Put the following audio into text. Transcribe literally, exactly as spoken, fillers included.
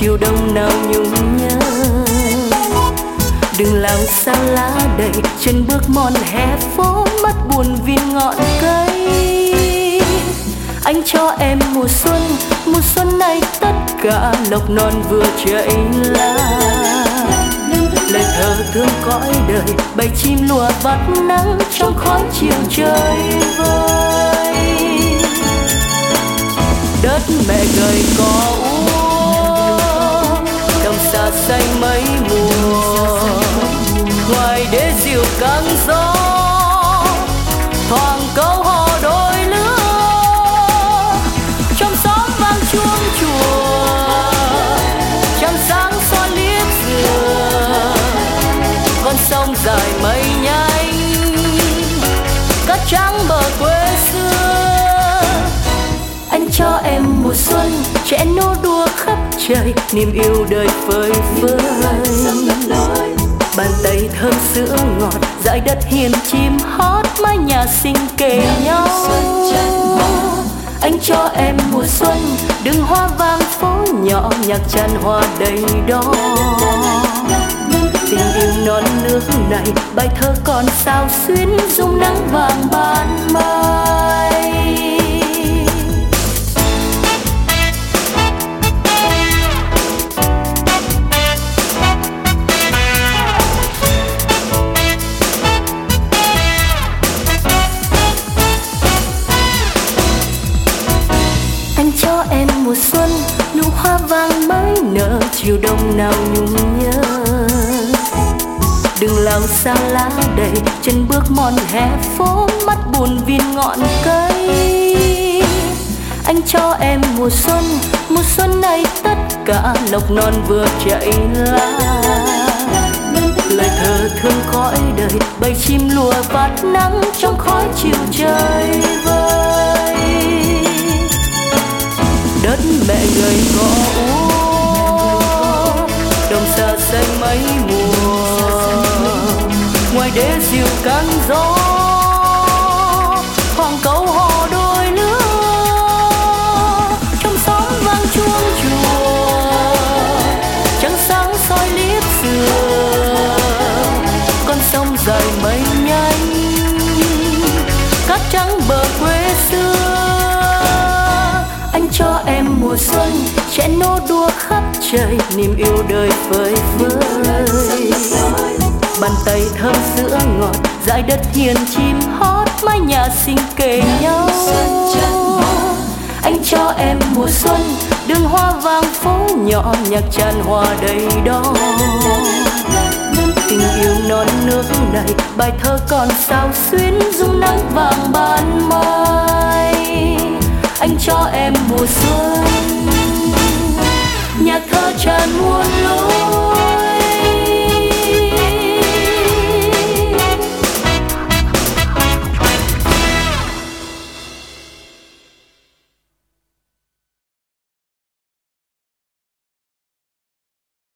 chiều đông nào nhung nhớ. Đừng làm sao lá đầy chân bước mòn hè phố, mắt buồn vì ngọn cây. Anh cho em mùa xuân, mùa xuân này tất cả lộc non vừa chảy lá. Lời thơ thương cõi đời, bầy chim lùa vắt nắng trong khói chiều trời vơi. Đất mẹ gầy có úa, đồng xa xanh mấy mùa. Ngoài đế diều căng gió, thoảng câu hò đôi lứa. Trong xóm vang chuông chùa, trăng sáng soi liếc dừa. Con sông dài mây nhanh, cát trắng bờ quê xưa. Anh cho em mùa xuân, trẻ nô đùa khắp trời, niềm yêu đời phơi phới. Bàn tay thơm sữa ngọt, dải đất hiền chim hót, mái nhà xinh kề nhau. Anh cho em mùa xuân, đường hoa vàng phố nhỏ, nhạc tràn hoa đầy đó. Tình yêu non nước này, bài thơ còn sao xuyến dung nắng vàng ban mai. Anh cho em mùa xuân, nụ hoa vàng mới nở, chiều đông nào nhung nhớ. Đừng làm sao lá đầy chân bước mòn hè phố, mắt buồn vì ngọn cây. Anh cho em mùa xuân, mùa xuân này tất cả lộc non vừa chảy lá. Lời thơ thương cõi đời, bầy chim lùa vắt nắng trong khói chiều trời vơi. Đất mẹ gầy gò úa, đồng xa xanh mấy mùa. Ngoài đế diều căng gió, khoảng câu hò đôi lứa. Trong xóm vang chuông chùa, trăng sáng soi liếc dừa. Con sông dài mây nhanh, cát trắng bờ quê xưa. Anh cho em mùa xuân, trẻ nô đùa khắp trời, niềm yêu đời phơi phới. Bàn tay thơm sữa ngọt, dải đất hiền chim hót, mái nhà xinh kề nhau. Anh cho em mùa xuân, đường hoa vàng phố nhỏ, nhạc tràn hoa đầy đó. Tình yêu non nước này, bài thơ còn sao xuyến dung nắng vàng ban mai. Anh cho em mùa xuân, nhạc thơ tràn muôn lối.